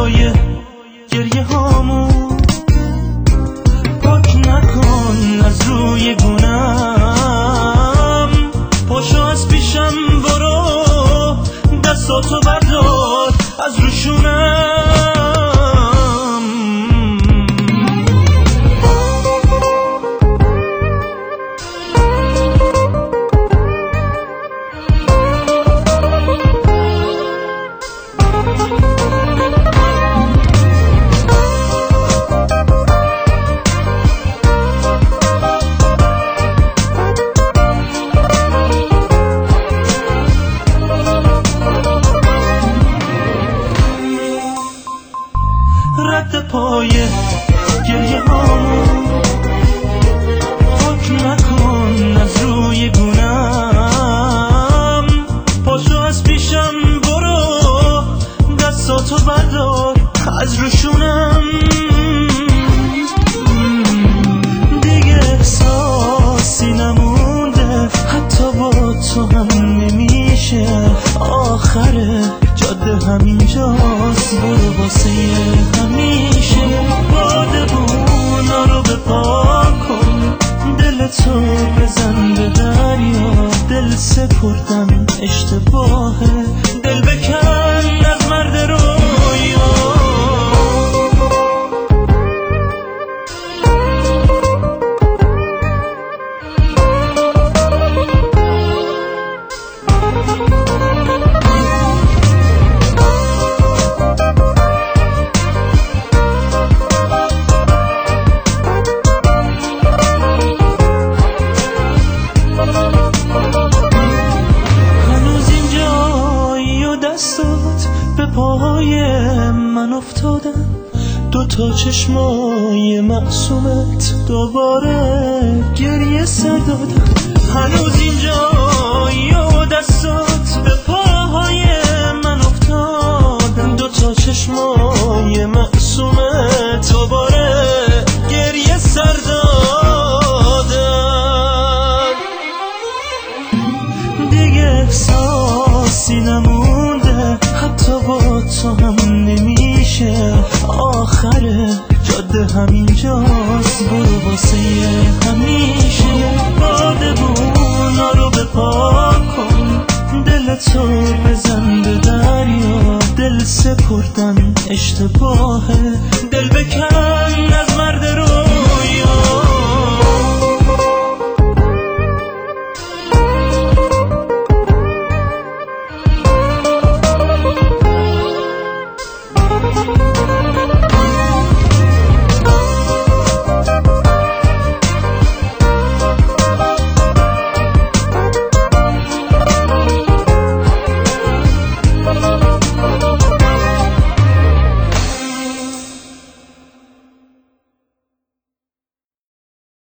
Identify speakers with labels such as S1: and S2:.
S1: پای گریه هامون، پاک نکن از روی گونم. پاشو از پیشم برو، دستاتو بردار از روشونم. رد پای گریه هامون، پاک نکن از روی گونم. پاشو از پیشم برو، دستاتو بردار از روشونم. دیگه احساسی نمونده، حتی با تو هم نمیشه. آخره جاده همینجاست، برو واسه همیشه. بادبونا رو بپا کن، دلتو بزن به دریا. دل سپردن اشتباهه، دل بکن از مرد رویا. دستات به پاهای من افتادن، دوتا چشمای معصومت دوباره گریه سر دادن. هنوز اینجایی و دستات به پاهای من افتادن، دوتا چشمای معصومت دوباره گریه سر دادن. دیگه احساسی نمونده، حتی با تو هم نمیشه. آخره جاده همینجاست، برو واسه همیشه. بادبونا رو بپا کن، دلتو بزن به دریا. دل سپردن اشتباهه، دل بکن از مرد رو